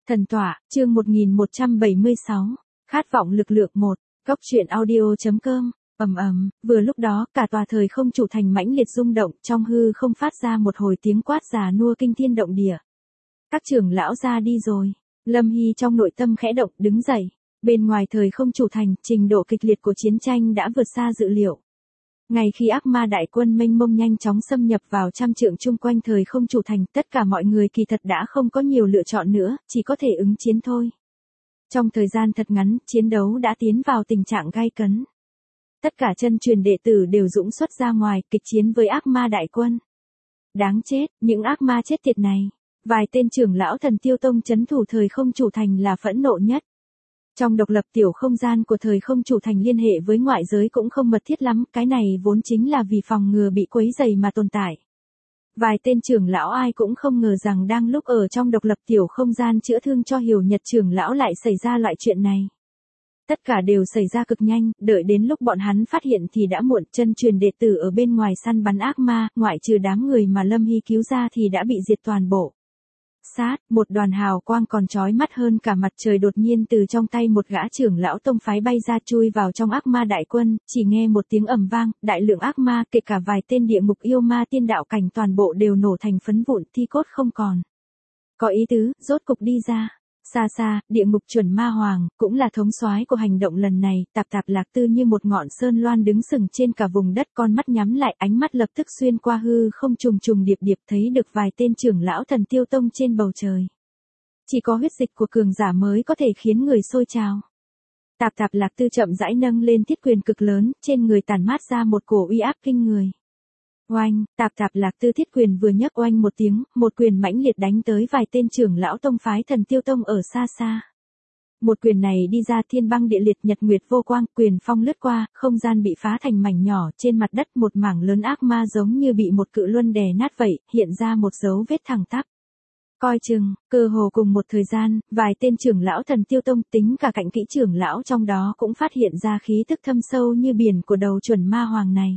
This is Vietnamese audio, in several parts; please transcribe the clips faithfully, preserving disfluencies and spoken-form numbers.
Thần tỏa, chương một nghìn một trăm bảy mươi sáu, khát vọng lực lượng một, góc truyện audio.com, ầm ầm, vừa lúc đó, cả tòa thời không chủ thành mãnh liệt rung động, trong hư không phát ra một hồi tiếng quát già nua kinh thiên động địa. Các trưởng lão ra đi rồi, Lâm Hy trong nội tâm khẽ động, đứng dậy. Bên ngoài thời không chủ thành, trình độ kịch liệt của chiến tranh đã vượt xa dự liệu. Ngay khi ác ma đại quân mênh mông nhanh chóng xâm nhập vào trăm trượng chung quanh thời không chủ thành, tất cả mọi người kỳ thật đã không có nhiều lựa chọn nữa, chỉ có thể ứng chiến thôi. Trong thời gian thật ngắn, chiến đấu đã tiến vào tình trạng gay cấn. Tất cả chân truyền đệ tử đều dũng xuất ra ngoài, kịch chiến với ác ma đại quân. Đáng chết, những ác ma chết tiệt này. Vài tên trưởng lão thần tiêu tông trấn thủ thời không chủ thành là phẫn nộ nhất. Trong độc lập tiểu không gian của thời không chủ thành liên hệ với ngoại giới cũng không mật thiết lắm, cái này vốn chính là vì phòng ngừa bị quấy rầy mà tồn tại. Vài tên trưởng lão ai cũng không ngờ rằng đang lúc ở trong độc lập tiểu không gian chữa thương cho Hiểu Nhật trưởng lão lại xảy ra loại chuyện này. Tất cả đều xảy ra cực nhanh, đợi đến lúc bọn hắn phát hiện thì đã muộn, chân truyền đệ tử ở bên ngoài săn bắn ác ma, ngoại trừ đám người mà Lâm Hy cứu ra thì đã bị diệt toàn bộ. Sát, một đoàn hào quang còn chói mắt hơn cả mặt trời đột nhiên từ trong tay một gã trưởng lão tông phái bay ra chui vào trong ác ma đại quân, chỉ nghe một tiếng ầm vang, đại lượng ác ma kể cả vài tên địa ngục yêu ma tiên đạo cảnh toàn bộ đều nổ thành phấn vụn, thi cốt không còn. Có ý tứ, rốt cục đi ra. Xa xa, địa ngục chuẩn ma hoàng, cũng là thống soái của hành động lần này, tạp tạp lạc tư như một ngọn sơn loan đứng sừng trên cả vùng đất, con mắt nhắm lại, ánh mắt lập tức xuyên qua hư không trùng trùng điệp điệp thấy được vài tên trưởng lão thần tiêu tông trên bầu trời. Chỉ có huyết dịch của cường giả mới có thể khiến người sôi trào. Tạp tạp lạc tư chậm rãi nâng lên thiết quyền cực lớn, trên người tản mát ra một cổ uy áp kinh người. Oanh, tạp tạp lạc tư thiết quyền vừa nhấc oanh một tiếng, một quyền mãnh liệt đánh tới vài tên trưởng lão tông phái thần tiêu tông ở xa xa. Một quyền này đi ra thiên băng địa liệt nhật nguyệt vô quang, quyền phong lướt qua, không gian bị phá thành mảnh nhỏ, trên mặt đất một mảng lớn ác ma giống như bị một cự luân đè nát vậy, hiện ra một dấu vết thẳng tắp. Coi chừng, cơ hồ cùng một thời gian, vài tên trưởng lão thần tiêu tông tính cả cạnh kỹ trưởng lão trong đó cũng phát hiện ra khí tức thâm sâu như biển của đầu chuẩn ma hoàng này.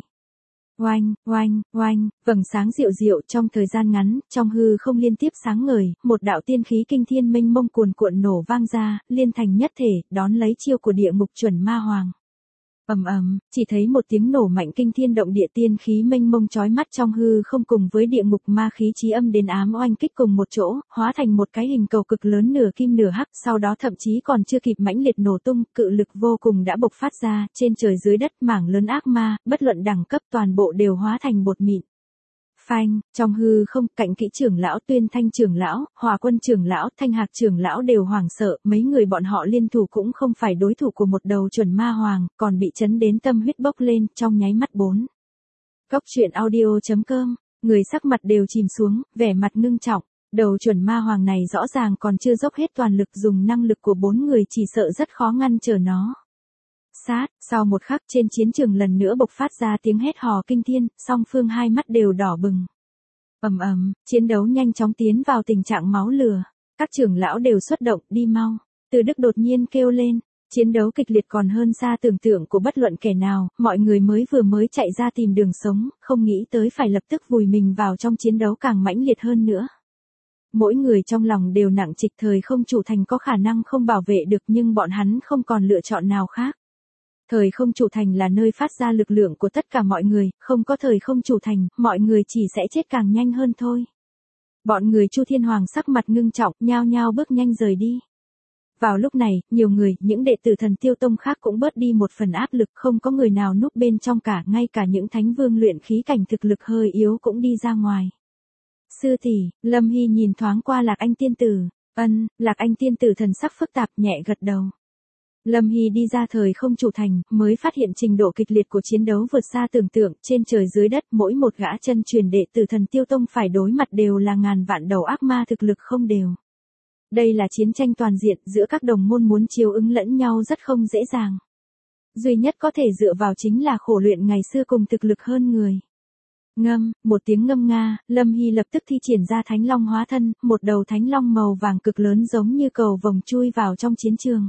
Oanh, oanh, oanh, vầng sáng dịu dịu trong thời gian ngắn, trong hư không liên tiếp sáng ngời, một đạo tiên khí kinh thiên mênh mông cuồn cuộn nổ vang ra, liên thành nhất thể, đón lấy chiêu của địa ngục chuẩn ma hoàng. Ầm ầm, chỉ thấy một tiếng nổ mạnh kinh thiên động địa, tiên khí mênh mông chói mắt trong hư không cùng với địa ngục ma khí chí âm đến ám oanh kích cùng một chỗ, hóa thành một cái hình cầu cực lớn nửa kim nửa hắc, sau đó thậm chí còn chưa kịp mãnh liệt nổ tung, cự lực vô cùng đã bộc phát ra, trên trời dưới đất mảng lớn ác ma, bất luận đẳng cấp toàn bộ đều hóa thành bột mịn. Phanh, trong hư không, cạnh kỹ trưởng lão, Tuyên Thanh trưởng lão, Hòa Quân trưởng lão, Thanh Hạc trưởng lão đều hoảng sợ, mấy người bọn họ liên thủ cũng không phải đối thủ của một đầu chuẩn ma hoàng, còn bị chấn đến tâm huyết bốc lên, trong nháy mắt bốn. Góc truyện audio.com, người sắc mặt đều chìm xuống, vẻ mặt ngưng trọng, đầu chuẩn ma hoàng này rõ ràng còn chưa dốc hết toàn lực, dùng năng lực của bốn người chỉ sợ rất khó ngăn trở nó. Sát, sau một khắc trên chiến trường lần nữa bộc phát ra tiếng hét hò kinh thiên, song phương hai mắt đều đỏ bừng. Ầm ầm, chiến đấu nhanh chóng tiến vào tình trạng máu lửa, các trưởng lão đều xuất động, đi mau. Từ Đức đột nhiên kêu lên, chiến đấu kịch liệt còn hơn xa tưởng tượng của bất luận kẻ nào, mọi người mới vừa mới chạy ra tìm đường sống, không nghĩ tới phải lập tức vùi mình vào trong chiến đấu càng mãnh liệt hơn nữa. Mỗi người trong lòng đều nặng trịch, thời không chủ thành có khả năng không bảo vệ được nhưng bọn hắn không còn lựa chọn nào khác. Thời không chủ thành là nơi phát ra lực lượng của tất cả mọi người, không có thời không chủ thành, mọi người chỉ sẽ chết càng nhanh hơn thôi. Bọn người Chu Thiên Hoàng sắc mặt ngưng trọng, nhao nhao bước nhanh rời đi. Vào lúc này, nhiều người, những đệ tử thần tiêu tông khác cũng bớt đi một phần áp lực, không có người nào núp bên trong cả, ngay cả những thánh vương luyện khí cảnh thực lực hơi yếu cũng đi ra ngoài. Sư tỷ, Lâm Hy nhìn thoáng qua Lạc Anh tiên tử, ân, Lạc Anh tiên tử thần sắc phức tạp nhẹ gật đầu. Lâm Hy đi ra thời không chủ thành, mới phát hiện trình độ kịch liệt của chiến đấu vượt xa tưởng tượng, trên trời dưới đất mỗi một gã chân truyền đệ tử thần tiêu tông phải đối mặt đều là ngàn vạn đầu ác ma thực lực không đều. Đây là chiến tranh toàn diện, giữa các đồng môn muốn chiếu ứng lẫn nhau rất không dễ dàng. Duy nhất có thể dựa vào chính là khổ luyện ngày xưa cùng thực lực hơn người. Ngâm, một tiếng ngâm nga, Lâm Hy lập tức thi triển ra thánh long hóa thân, một đầu thánh long màu vàng cực lớn giống như cầu vồng chui vào trong chiến trường.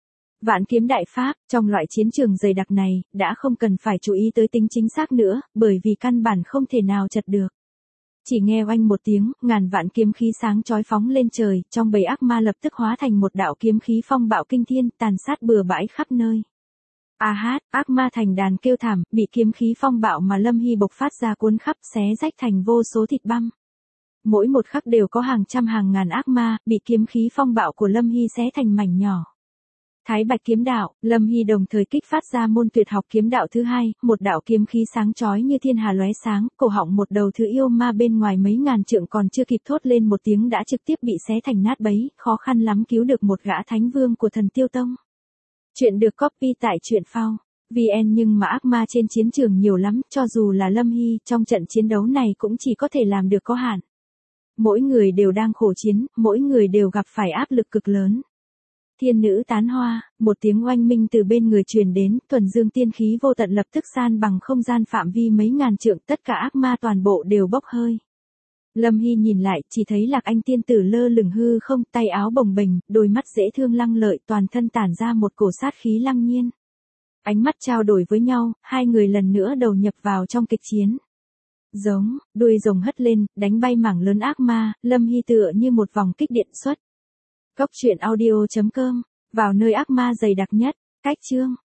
Vạn kiếm đại pháp, trong loại chiến trường dày đặc này, đã không cần phải chú ý tới tính chính xác nữa, bởi vì căn bản không thể nào chật được. Chỉ nghe oanh một tiếng, ngàn vạn kiếm khí sáng chói phóng lên trời, trong bầy ác ma lập tức hóa thành một đạo kiếm khí phong bạo kinh thiên, tàn sát bừa bãi khắp nơi. A hát, ác ma thành đàn kêu thảm, bị kiếm khí phong bạo mà Lâm Hy bộc phát ra cuốn khắp xé rách thành vô số thịt băm. Mỗi một khắc đều có hàng trăm hàng ngàn ác ma, bị kiếm khí phong bạo của Lâm Hy xé thành mảnh nhỏ. Thái Bạch kiếm đạo, Lâm Hy đồng thời kích phát ra môn tuyệt học kiếm đạo thứ hai, một đạo kiếm khí sáng chói như thiên hà lóe sáng, cổ họng một đầu thứ yêu ma bên ngoài mấy ngàn trượng còn chưa kịp thốt lên một tiếng đã trực tiếp bị xé thành nát bấy, khó khăn lắm cứu được một gã thánh vương của Thần Tiêu Tông. Chuyện được copy tại truyện phao vê en nhưng mà ác ma trên chiến trường nhiều lắm, cho dù là Lâm Hy trong trận chiến đấu này cũng chỉ có thể làm được có hạn. Mỗi người đều đang khổ chiến, mỗi người đều gặp phải áp lực cực lớn. Thiên nữ tán hoa, một tiếng oanh minh từ bên người truyền đến, thuần dương tiên khí vô tận lập tức san bằng không gian phạm vi mấy ngàn trượng, tất cả ác ma toàn bộ đều bốc hơi. Lâm Hy nhìn lại, chỉ thấy Lạc Anh tiên tử lơ lửng hư không, tay áo bồng bềnh, đôi mắt dễ thương lăng lợi, toàn thân tản ra một cổ sát khí lăng nhiên. Ánh mắt trao đổi với nhau, hai người lần nữa đầu nhập vào trong kịch chiến. Giống, đuôi rồng hất lên, đánh bay mảng lớn ác ma, Lâm Hy tựa như một vòng kích điện xuất. Cốc truyện audio chấm com, vào nơi ác ma dày đặc nhất, cách chương.